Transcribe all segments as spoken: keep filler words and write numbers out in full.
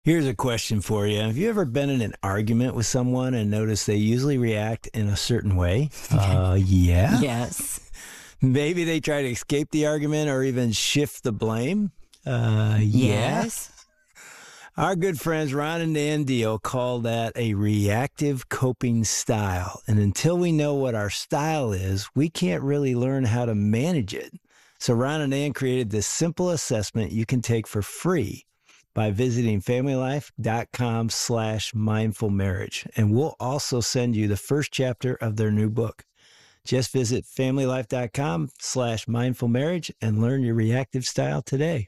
Here's a question for you. Have you ever been in an argument with someone and noticed they usually react in a certain way? Uh, yeah. Yes. Maybe they try to escape the argument or even shift the blame? Uh, yeah. Yes. Our good friends Ron and Dan Deal call that a reactive coping style. And until we know what our style is, we can't really learn how to manage it. So Ron and Dan created this simple assessment you can take for free by visiting familylife.com slash mindful marriage. And we'll also send you the first chapter of their new book. Just visit familylife.com slash mindful marriage and learn your reactive style today.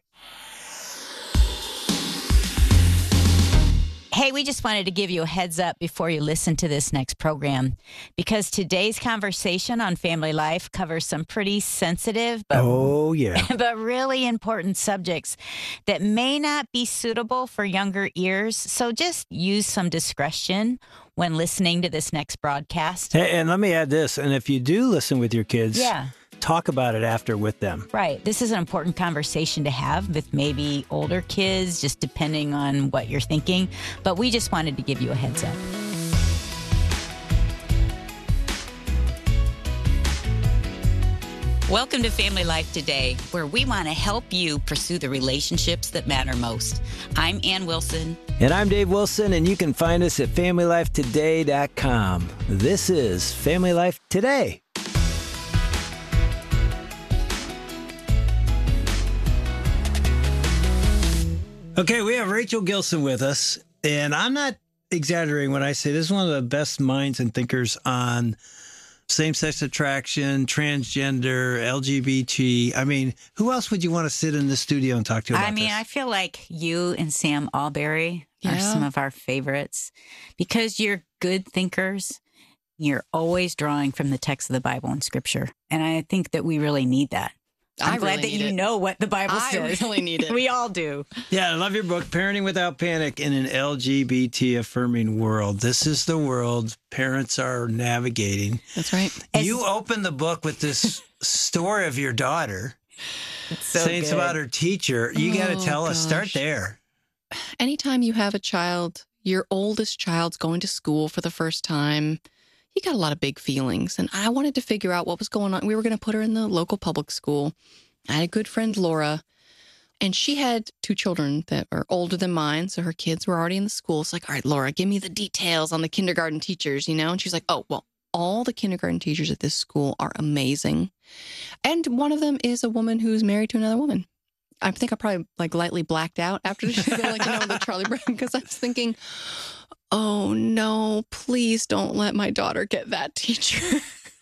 Hey, we just wanted to give you a heads up before you listen to this next program, because today's conversation on family life covers some pretty sensitive but, oh, yeah. but really important subjects that may not be suitable for younger ears. So just use some discretion when listening to this next broadcast. Hey, and let me add this. And if you do listen with your kids, yeah. talk about it after with them. Right. This is an important conversation to have with maybe older kids, just depending on what you're thinking. But we just wanted to give you a heads up. Welcome to Family Life Today, where we want to help you pursue the relationships that matter most. I'm Ann Wilson. And I'm Dave Wilson, and you can find us at family life today dot com. This is Family Life Today. Okay, we have Rachel Gilson with us, and I'm not exaggerating when I say this is one of the best minds and thinkers on same-sex attraction, transgender, L G B T. I mean, who else would you want to sit in the studio and talk to about I mean, this? I feel like you and Sam Alberry are Yeah. some of our favorites because you're good thinkers. You're always drawing from the text of the Bible and Scripture, and I think that we really need that. I'm I glad really that need you it. know what the Bible I says. really need it. We all do. Yeah, I love your book, Parenting Without Panic in an L G B T Affirming World. This is the world parents are navigating. That's right. As- You open the book with this story of your daughter, So saying it's good. about her teacher. You got to Oh, tell us. Start gosh. there. Anytime you have a child, your oldest child's going to school for the first time, you got a lot of big feelings. And I wanted to figure out what was going on. We were going to put her in the local public school. I had a good friend, Laura, and she had two children that are older than mine. So her kids were already in the school. It's like, all right, Laura, give me the details on the kindergarten teachers, you know? And she's like, oh, well, all the kindergarten teachers at this school are amazing. And one of them is a woman who's married to another woman. I think I probably like lightly blacked out after she said, like, you know, the Charlie Brown, because I was thinking, oh no, please don't let my daughter get that teacher.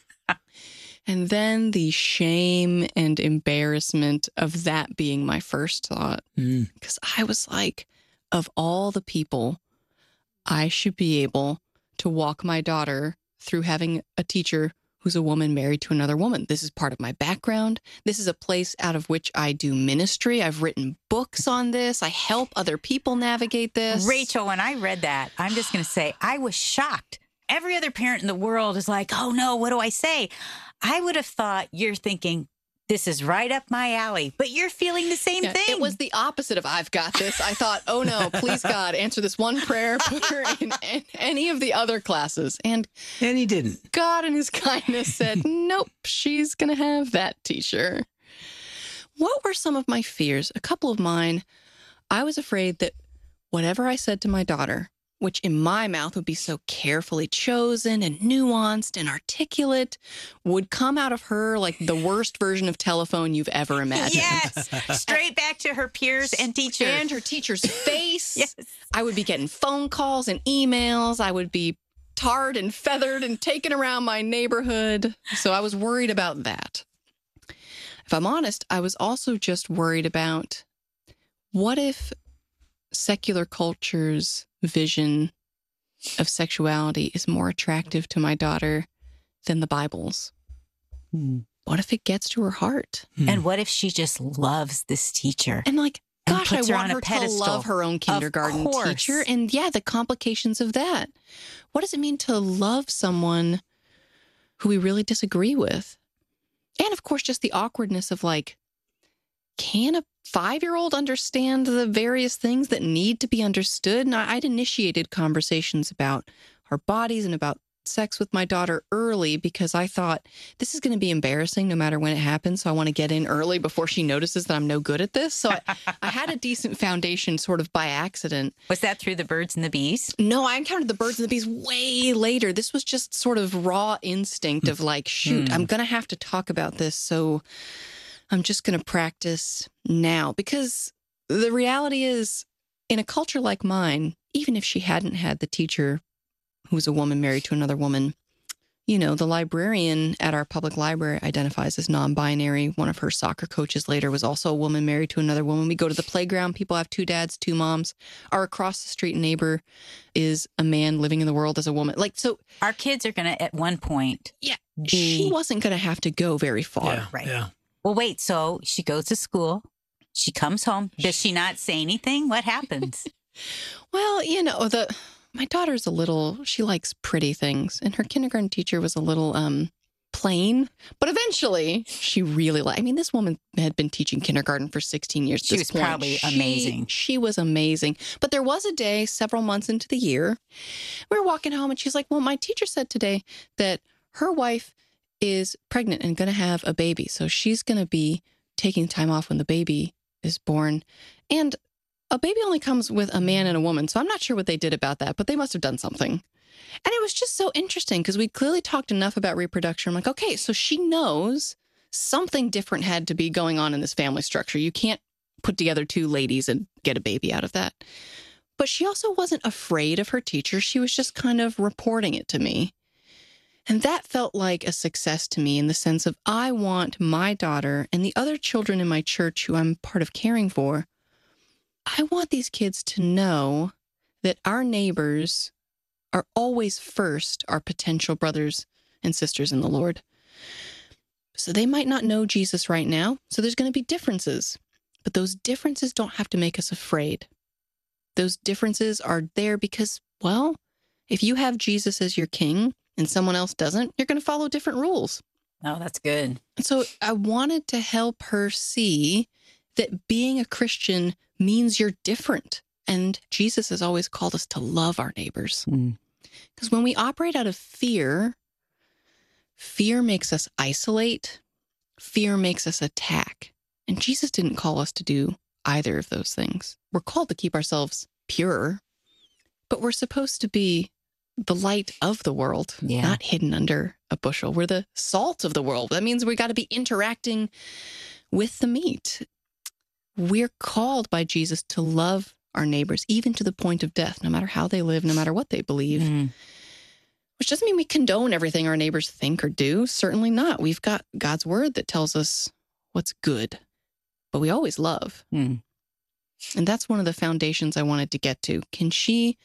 And then the shame and embarrassment of that being my first thought, Mm. because I was like, of all the people, I should be able to walk my daughter through having a teacher who's a woman married to another woman. This is part of my background. This is a place out of which I do ministry. I've written books on this. I help other people navigate this. Rachel, when I read that, I'm just going to say I was shocked. Every other parent in the world is like, oh no, what do I say? I would have thought you're thinking, this is right up my alley, but you're feeling the same Yeah, thing. it was the opposite of I've got this. I thought, oh no, please God, answer this one prayer, put her in, in any of the other classes. And And he didn't. God in his kindness said, nope, she's going to have that teacher. What were some of my fears? A couple of mine. I was afraid that whatever I said to my daughter, which in my mouth would be so carefully chosen and nuanced and articulate, would come out of her like the worst version of telephone you've ever imagined. Yes, straight back to her peers and teachers. And her teacher's face. Yes. I would be getting phone calls and emails. I would be tarred and feathered and taken around my neighborhood. So I was worried about that. If I'm honest, I was also just worried about what if secular culture's vision of sexuality is more attractive to my daughter than the Bible's? Hmm. What if it gets to her heart? And what if she just loves this teacher? And like, And gosh, I puts her want on a her to pedestal. love her own kindergarten course. teacher. And yeah, the complications of that. What does it mean to love someone who we really disagree with? And of course, just the awkwardness of like, can a five-year-old understand the various things that need to be understood. And I'd initiated conversations about our bodies and about sex with my daughter early because I thought this is going to be embarrassing no matter when it happens. So I want to get in early before she notices that I'm no good at this. So I, I had a decent foundation sort of by accident. Was that through the birds and the bees? No, I encountered the birds and the bees way later. This was just sort of raw instinct of like, shoot, I'm going to have to talk about this. So I'm just going to practice now, because the reality is, in a culture like mine, even if she hadn't had the teacher who was a woman married to another woman, you know, the librarian at our public library identifies as non-binary. One of her soccer coaches later was also a woman married to another woman. We go to the playground. People have two dads, two moms. Our across the street neighbor is a man living in the world as a woman. Like, so our kids are going to, at one point, yeah, be... she wasn't going to have to go very far. Yeah, right. Yeah. Well, wait, so she goes to school. She comes home. Does she not say anything? What happens? Well, you know, the my daughter's a little, she likes pretty things. And her kindergarten teacher was a little um, plain. But eventually, she really liked, I mean, this woman had been teaching kindergarten for sixteen years at She this was point. probably She- amazing. She was amazing. But there was a day several months into the year, we were walking home and she's like, well, my teacher said today that her wife is pregnant and going to have a baby. So she's going to be taking time off when the baby is born. And a baby only comes with a man and a woman. So I'm not sure what they did about that, but they must have done something. And it was just so interesting because we clearly talked enough about reproduction. I'm like, okay, so she knows something different had to be going on in this family structure. You can't put together two ladies and get a baby out of that. But she also wasn't afraid of her teacher. She was just kind of reporting it to me. And that felt like a success to me in the sense of I want my daughter and the other children in my church who I'm part of caring for, I want these kids to know that our neighbors are always first our potential brothers and sisters in the Lord. So they might not know Jesus right now, so there's going to be differences. But those differences don't have to make us afraid. Those differences are there because, well, if you have Jesus as your king, and someone else doesn't, you're going to follow different rules. Oh, that's good. And so I wanted to help her see that being a Christian means you're different. And Jesus has always called us to love our neighbors. Because mm. when we operate out of fear, fear makes us isolate. Fear makes us attack. And Jesus didn't call us to do either of those things. We're called to keep ourselves pure, but we're supposed to be the light of the world, yeah. not hidden under a bushel. We're the salt of the world. That means we got to be interacting with the meat. We're called by Jesus to love our neighbors, even to the point of death, no matter how they live, no matter what they believe. Mm. Which doesn't mean we condone everything our neighbors think or do. Certainly not. We've got God's word that tells us what's good, but we always love. Mm. And that's one of the foundations I wanted to get to. Can she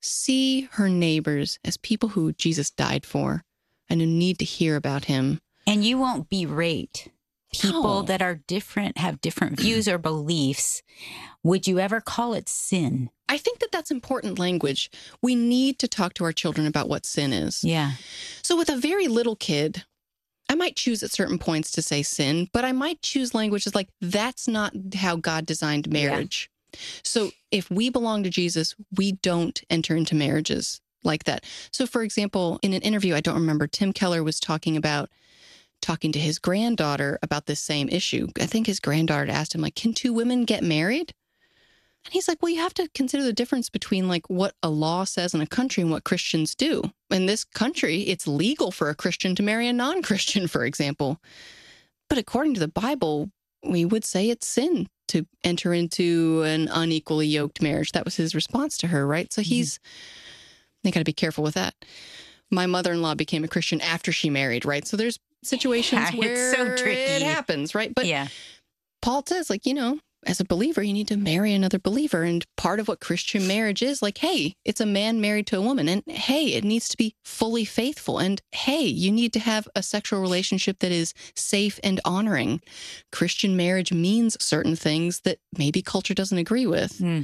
see her neighbors as people who Jesus died for and who need to hear about him? And you won't berate people No. that are different, have different views or beliefs. Would you ever call it sin? I think that that's important language. We need to talk to our children about what sin is. Yeah. So with a very little kid, I might choose at certain points to say sin, but I might choose languages like, that's not how God designed marriage. Yeah. So if we belong to Jesus, we don't enter into marriages like that. So for example, in an interview, I don't remember, Tim Keller was talking about talking to his granddaughter about this same issue. I think his granddaughter asked him, like, can two women get married? And he's like, well, you have to consider the difference between like what a law says in a country and what Christians do. In this country, it's legal for a Christian to marry a non-Christian, for example. But according to the Bible, we would say it's sin to enter into an unequally yoked marriage. That was his response to her, right? So he's, mm-hmm. they got to be careful with that. My mother-in-law became a Christian after she married, right? So there's situations Yeah, where it's so tricky. it happens, right? But yeah. Paul says, like, you know, as a believer, you need to marry another believer. And part of what Christian marriage is, like, hey, it's a man married to a woman. And hey, it needs to be fully faithful. And hey, you need to have a sexual relationship that is safe and honoring. Christian marriage means certain things that maybe culture doesn't agree with. Mm.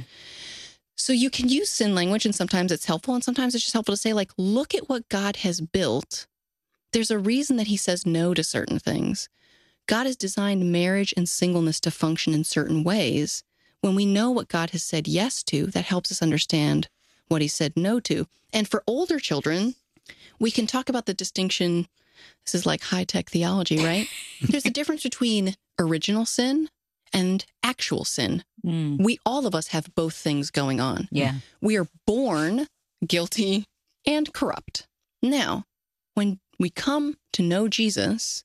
So you can use sin language, and sometimes it's helpful, and sometimes it's just helpful to say, like, look at what God has built. There's a reason that he says no to certain things. God has designed marriage and singleness to function in certain ways. When we know what God has said yes to, that helps us understand what he said no to. And for older children, we can talk about the distinction. This is like high-tech theology, right? There's a difference between original sin and actual sin. Mm. We, all of us, have both things going on. Yeah. We are born guilty and corrupt. Now, when we come to know Jesus,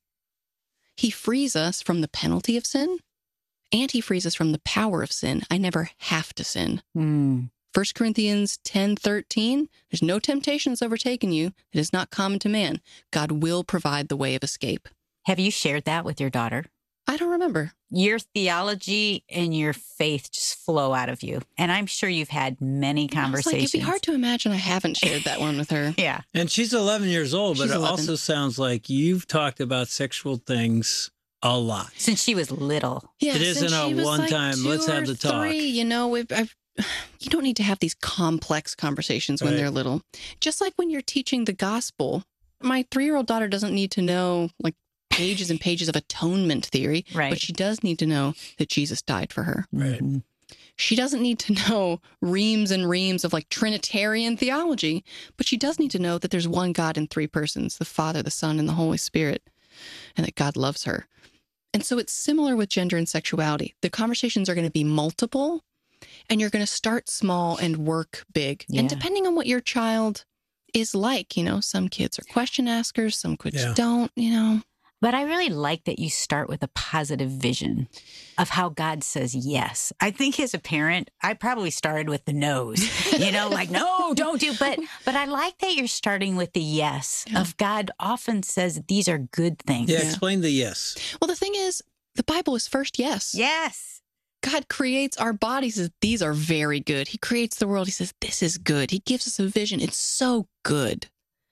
he frees us from the penalty of sin, and he frees us from the power of sin. I never have to sin. Mm. First Corinthians ten thirteen, there's no temptation that's overtaken you that is not common to man. God will provide the way of escape. Have you shared that with your daughter? I don't remember. Your theology and your faith just flow out of you. And I'm sure you've had many I was conversations. like, it'd be hard to imagine I haven't shared that one with her. Yeah. And she's eleven years old, but She's it eleven. also sounds like you've talked about sexual things a lot. Since she was little. Yeah, It isn't since a she was one-time, two let's have or the talk. Three, you know, we've, I've, you don't need to have these complex conversations when Right. they're little. Just like when you're teaching the gospel, my three-year-old daughter doesn't need to know like pages and pages of atonement theory, Right. but she does need to know that Jesus died for her. Right. Mhm. She doesn't need to know reams and reams of like Trinitarian theology, but she does need to know that there's one God in three persons, the Father, the Son, and the Holy Spirit, and that God loves her. And so it's similar with gender and sexuality. The conversations are going to be multiple, and you're going to start small and work big. Yeah. And depending on what your child is like, you know, some kids are question askers, some kids Yeah. don't, you know. But I really like that you start with a positive vision of how God says yes. I think as a parent, I probably started with the no's, you know, like, no, don't do. But but I like that you're starting with the yes Yeah. of God often says these are good things. Yeah, Yeah. explain the yes. Well, the thing is, the Bible is first yes. Yes. God creates our bodies as these are very good. He creates the world. He says, this is good. He gives us a vision. It's so good.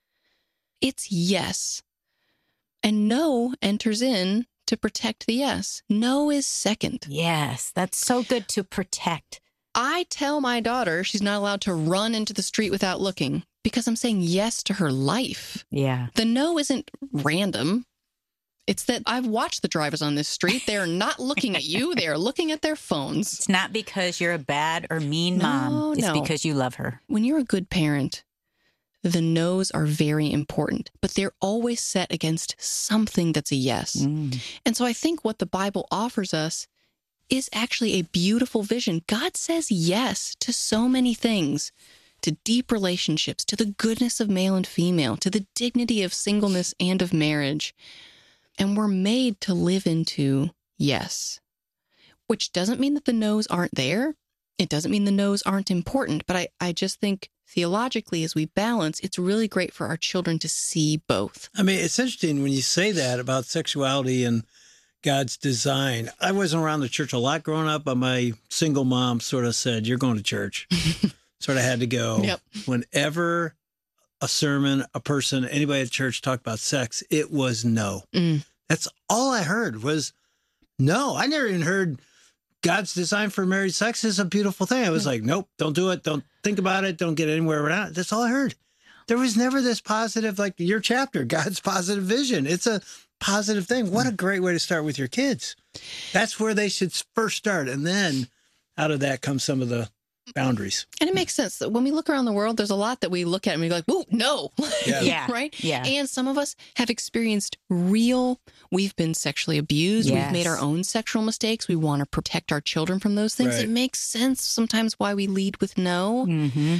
It's yes. And no enters in to protect the yes. No is second. Yes. That's so good to protect. I tell my daughter she's not allowed to run into the street without looking because I'm saying yes to her life. Yeah. The no isn't random. It's that I've watched the drivers on this street. They're not looking at you. They are looking at their phones. It's not because you're a bad or mean No, mom. It's no. because you love her. When you're a good parent, the no's are very important, but they're always set against something that's a yes. Mm. And so I think what the Bible offers us is actually a beautiful vision. God says yes to so many things, to deep relationships, to the goodness of male and female, to the dignity of singleness and of marriage. And we're made to live into yes, which doesn't mean that the no's aren't there. It doesn't mean the no's aren't important, but I, I just think theologically, as we balance, it's really great for our children to see both. I mean, it's interesting when you say that about sexuality and God's design. I wasn't around the church a lot growing up, but my single mom sort of said, you're going to church. Sort of had to go. Yep. Whenever a sermon, a person, anybody at church talked about sex, it was no. Mm. That's all I heard was no. I never even heard God's design for married sex is a beautiful thing. I was like, nope, don't do it. Don't think about it. Don't get anywhere around it. That's all I heard. There was never this positive, like your chapter, God's positive vision. It's a positive thing. What a great way to start with your kids. That's where they should first start. And then out of that comes some of the boundaries. And it makes sense that when we look around the world, there's a lot that we look at and we go like, "Whoa, no." Yeah. Yeah. Right? Yeah. And some of us have experienced real, we've been sexually abused. Yes. We've made our own sexual mistakes. We want to protect our children from those things. Right. It makes sense sometimes why we lead with no. Mm-hmm.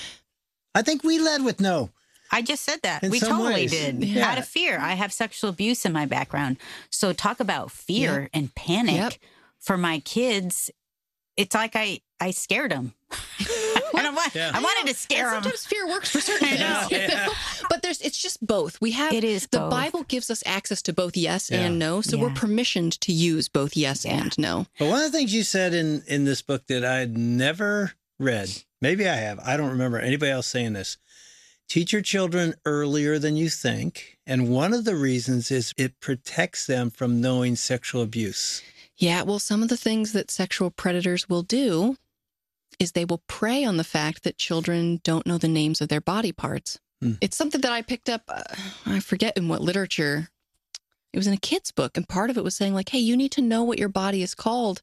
I think we led with no. I just said that. In we some totally ways. did. Yeah. Out of fear. I have sexual abuse in my background. So talk about fear and panic Yep. for my kids. It's like I, I scared them. And I, want, Yeah. I wanted to scare And them. sometimes fear works for certain I things. know. you know? But there's it's just both. We have It is the both. Bible gives us access to both yes Yeah. and no. So Yeah. we're permissioned to use both yes Yeah. and no. But one of the things you said in, in this book that I'd never read, maybe I have, I don't remember anybody else saying this. Teach your children earlier than you think. And one of the reasons is it protects them from knowing sexual abuse. Yeah, well, some of the things that sexual predators will do is they will prey on the fact that children don't know the names of their body parts. Hmm. It's something that I picked up, uh, I forget in what literature. It was in a kid's book. And part of it was saying like, hey, you need to know what your body is called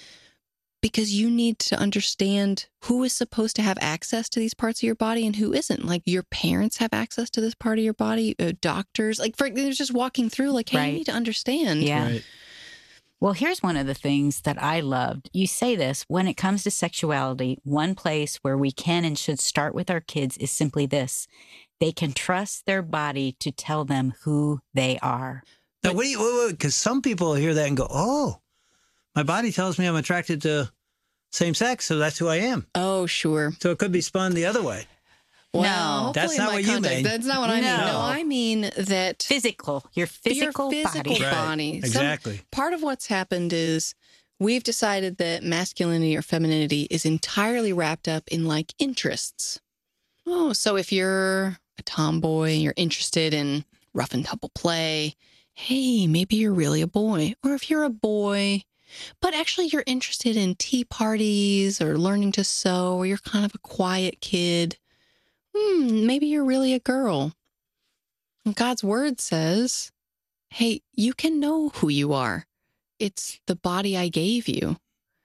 because you need to understand who is supposed to have access to these parts of your body and who isn't. Like your parents have access to this part of your body, uh, doctors, like for, there's just walking through like, hey, Right. you need to understand. Yeah. Right. Well, here's one of the things that I loved. You say this, when it comes to sexuality, one place where we can and should start with our kids is simply this. They can trust their body to tell them who they are. Now, what do you, because some people hear that and go, oh, my body tells me I'm attracted to same sex, so that's who I am. Oh, sure. So it could be spun the other way. Well, No. hopefully That's in not my what you context, mean. That's not what I mean. No. No, I mean that Physical, your physical, your physical body. Right. body. Some- Exactly. part of what's happened is we've decided that masculinity or femininity is entirely wrapped up in like interests. Oh, so if you're a tomboy and you're interested in rough and tumble play, hey, maybe you're really a boy. Or if you're a boy, but actually you're interested in tea parties or learning to sew, or you're kind of a quiet kid, hmm, maybe you're really a girl. And God's word says, hey, you can know who you are. It's the body I gave you.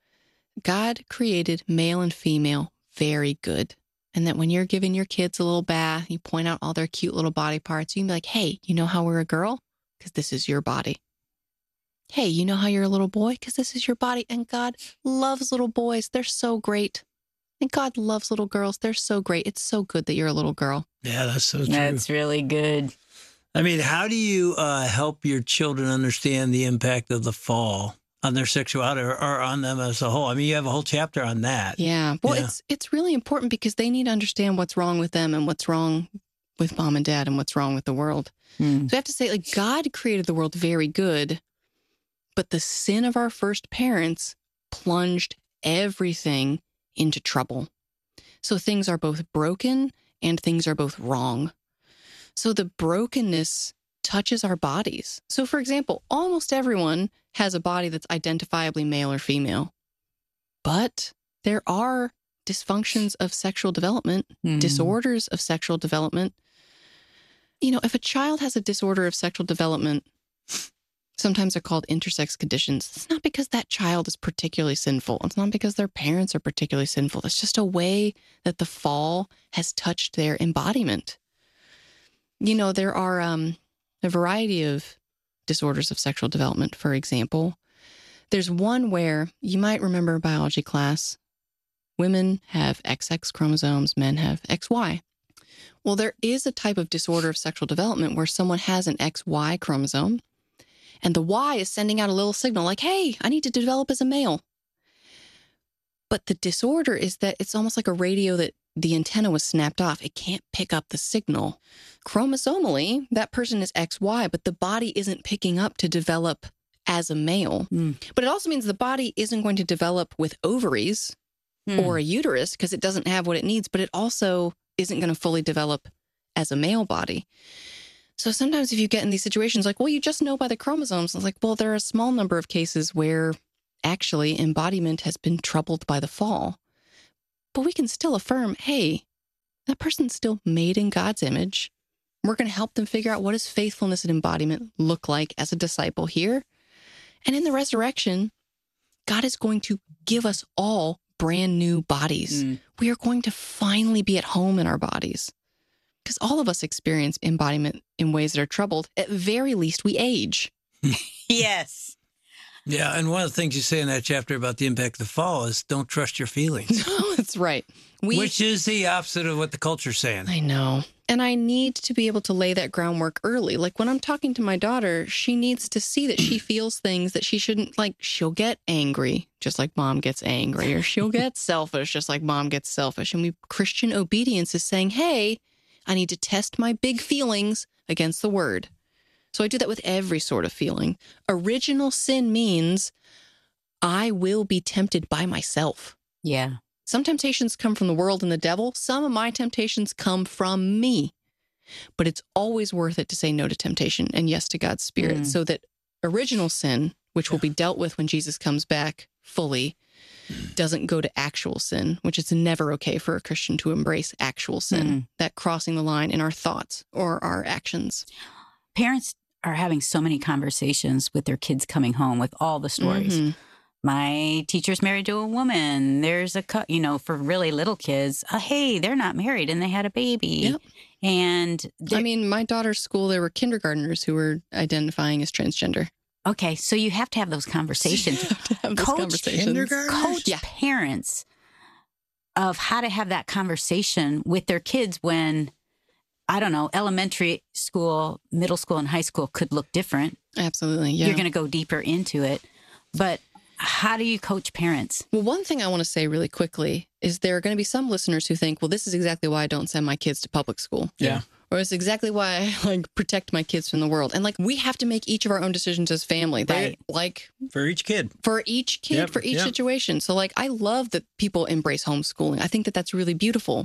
God created male and female very good. And that when you're giving your kids a little bath, you point out all their cute little body parts, you can be like, hey, you know how we're a girl? Because this is your body. Hey, you know how you're a little boy? Because this is your body. And God loves little boys. They're so great. And God loves little girls. They're so great. It's so good that you're a little girl. Yeah, that's so true. That's really good. I mean, how do you uh, help your children understand the impact of the fall on their sexuality or, or on them as a whole? I mean, you have a whole chapter on that. Yeah. Well, Yeah. it's it's really important because they need to understand what's wrong with them and what's wrong with mom and dad and what's wrong with the world. Mm. So I have to say, like, God created the world very good, but the sin of our first parents plunged everything into trouble. So things are both broken and things are both wrong. So the brokenness touches our bodies. So, for example, almost everyone has a body that's identifiably male or female. But there are dysfunctions of sexual development, Mm. disorders of sexual development. You know, if a child has a disorder of sexual development, sometimes they're called intersex conditions. It's not because that child is particularly sinful. It's not because their parents are particularly sinful. It's just a way that the fall has touched their embodiment. You know, there are um, a variety of disorders of sexual development, for example. There's one where you might remember biology class. Women have X X chromosomes, men have X Y. Well, there is a type of disorder of sexual development where someone has an X Y chromosome, and the Y is sending out a little signal like, hey, I need to develop as a male. But the disorder is that it's almost like a radio that the antenna was snapped off. It can't pick up the signal. Chromosomally, that person is X Y, but the body isn't picking up to develop as a male. Mm. But it also means the body isn't going to develop with ovaries Mm. or a uterus because it doesn't have what it needs, but it also isn't going to fully develop as a male body. So sometimes if you get in these situations like, well, you just know by the chromosomes, it's like, well, there are a small number of cases where actually embodiment has been troubled by the fall. But we can still affirm, hey, that person's still made in God's image. We're going to help them figure out what does faithfulness and embodiment look like as a disciple here. And in the resurrection, God is going to give us all brand new bodies. Mm. We are going to finally be at home in our bodies. Because all of us experience embodiment in ways that are troubled. At very least, we age. Yes. Yeah, and one of the things you say in that chapter about the impact of the fall is don't trust your feelings, That's right. We, which is the opposite of what the culture's saying. I know. And I need to be able to lay that groundwork early. Like when I'm talking to my daughter, she needs to see that she feels things that she shouldn't, like she'll get angry, just like mom gets angry, or she'll get selfish, just like mom gets selfish. And we Christian obedience is saying, hey, I need to test my big feelings against the word. So I do that with every sort of feeling. Original sin means I will be tempted by myself. Yeah. Some temptations come from the world and the devil. Some of my temptations come from me. But it's always worth it to say no to temptation and yes to God's Spirit Mm. so that original sin, which will be dealt with when Jesus comes back fully, doesn't go to actual sin, which is never okay for a Christian to embrace actual sin, Mm. that crossing the line in our thoughts or our actions. Parents are having so many conversations with their kids coming home with all the stories. Mm-hmm. My teacher's married to a woman. There's a, you know, for really little kids, uh, hey, they're not married and they had a baby. Yep. And I mean, my daughter's school, there were kindergartners who were identifying as transgender. Okay, so you have to have those conversations. You have to have those coach conversations. coach Yeah. parents of how to have that conversation with their kids when, I don't know, elementary school, middle school, and high school could look different. Absolutely, yeah. You're going to go deeper into it. But how do you coach parents? Well, one thing I want to say really quickly is there are going to be some listeners who think, well, this is exactly why I don't send my kids to public school. Yeah. Or it's exactly why I like protect my kids from the world. And like, we have to make each of our own decisions as family. They're Right. like For each kid. for each kid, Yep, for each yep. situation. So like, I love that people embrace homeschooling. I think that that's really beautiful.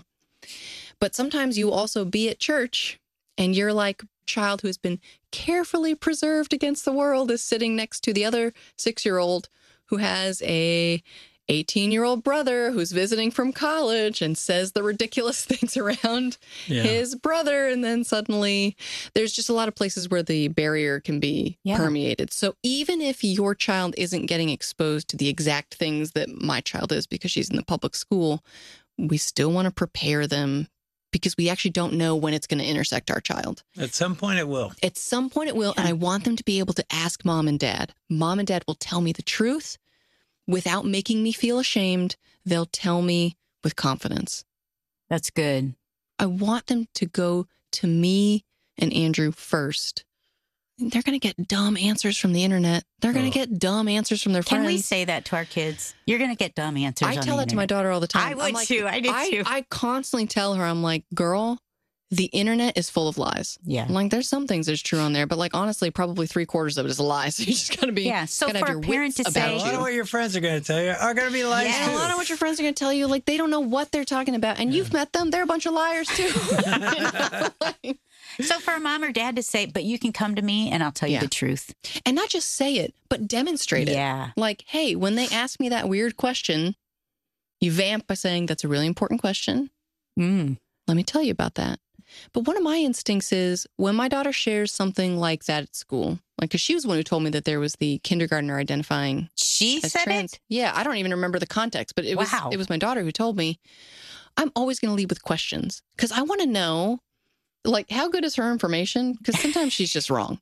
But sometimes you also be at church and you're like child who has been carefully preserved against the world is sitting next to the other six-year-old who has a eighteen-year-old brother who's visiting from college and says the ridiculous things around Yeah. his brother. And then suddenly there's just a lot of places where the barrier can be Yeah. permeated. So even if your child isn't getting exposed to the exact things that my child is because she's in the public school, we still want to prepare them because we actually don't know when it's going to intersect our child. At some point it will. At some point it will, and I want them to be able to ask mom and dad. Mom and dad will tell me the truth without making me feel ashamed. They'll tell me with confidence. That's good. I want them to go to me and Andrew first. They're going to get dumb answers from the internet. They're going to Oh. get dumb answers from their Can friends. we say that to our kids? You're going to get dumb answers. I on tell the that to my internet. daughter all the time. I I'm would like- too. I did I, too. I constantly tell her, I'm like, girl, the internet is full of lies. Yeah. I'm like, there's some things that's true on there, but like, honestly, probably three quarters of it is a lie. So you just got to be, Yeah, so gotta for have a your parent wits to about say- A lot you. of what your friends are going to tell you are going to be lies Yeah. And too. a lot of what your friends are going to tell you, like, they don't know what they're talking about. And you've met them. They're a bunch of liars, too. You know? Like- So for a mom or dad to say, but you can come to me and I'll tell you Yeah. the truth. and not just say it, but demonstrate it. Yeah. Like, hey, when they ask me that weird question, you vamp by saying, that's a really important question. Mm. Let me tell you about that. But one of my instincts is when my daughter shares something like that at school, like, because she was the one who told me that there was the kindergartner identifying She as said trans. it? Yeah, I don't even remember the context, but it was Wow. it was my daughter who told me. I'm always going to lead with questions because I want to know, like, how good is her information? Because sometimes she's just wrong.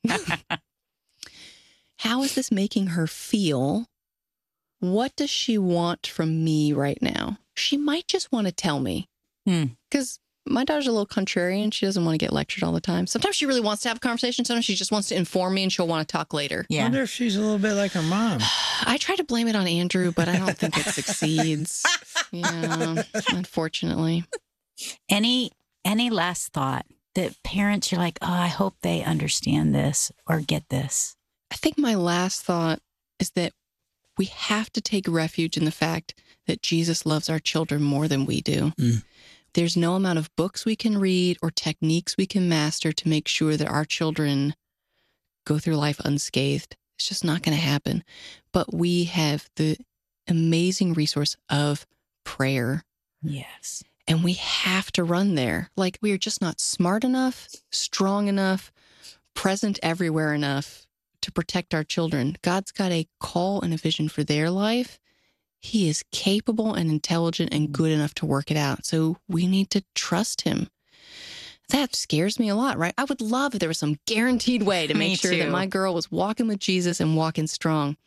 How is this making her feel? What does she want from me right now? She might just want to tell me. Hmm. Because my daughter's a little contrarian. She doesn't want to get lectured all the time. Sometimes she really wants to have a conversation. Sometimes she just wants to inform me and she'll want to talk later. I Yeah. wonder if she's a little bit like her mom. I try to blame it on Andrew, but I don't think it succeeds. Yeah, unfortunately. Any any last thought that parents you're like, oh, I hope they understand this or get this? I think my last thought is that we have to take refuge in the fact that Jesus loves our children more than we do. Mm. There's no amount of books we can read or techniques we can master to make sure that our children go through life unscathed. It's just not going to happen. But we have the amazing resource of prayer. Yes. And we have to run there. Like, we are just not smart enough, strong enough, present everywhere enough to protect our children. God's got a call and a vision for their life. He is capable and intelligent and good enough to work it out. So we need to trust him. That scares me a lot, right? I would love if there was some guaranteed way to Me make sure too. that my girl was walking with Jesus and walking strong.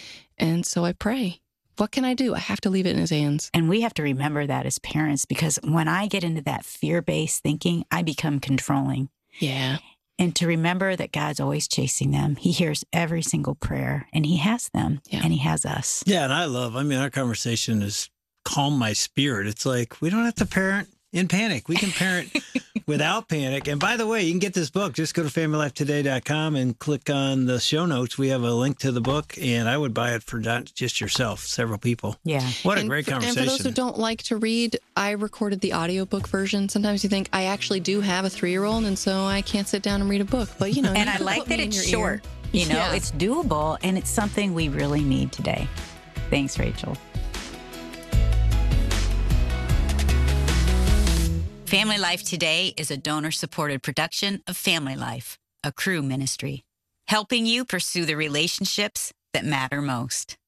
And so I pray. What can I do? I have to leave it in his hands. And we have to remember that as parents, because when I get into that fear-based thinking, I become controlling. Yeah. And to remember that God's always chasing them. He hears every single prayer and he has them Yeah. and he has us. Yeah, and I love, I mean, our conversation has calmed my spirit. It's like, we don't have to parent in panic. We can parent without panic. And by the way, you can get this book. Just go to family life today dot com and click on the show notes. We have a link to the book, and I would buy it for not just yourself, several people. Yeah. What a And great for, conversation. And for those who don't like to read, I recorded the audiobook version. Sometimes you think I actually do have a three-year-old, and so I can't sit down and read a book. But, you know, And you I can like put that me in it's your short. ear. You know, Yeah. it's doable and it's something we really need today. Thanks, Rachel. Family Life Today is a donor-supported production of Family Life, a Crew ministry. helping you pursue the relationships that matter most.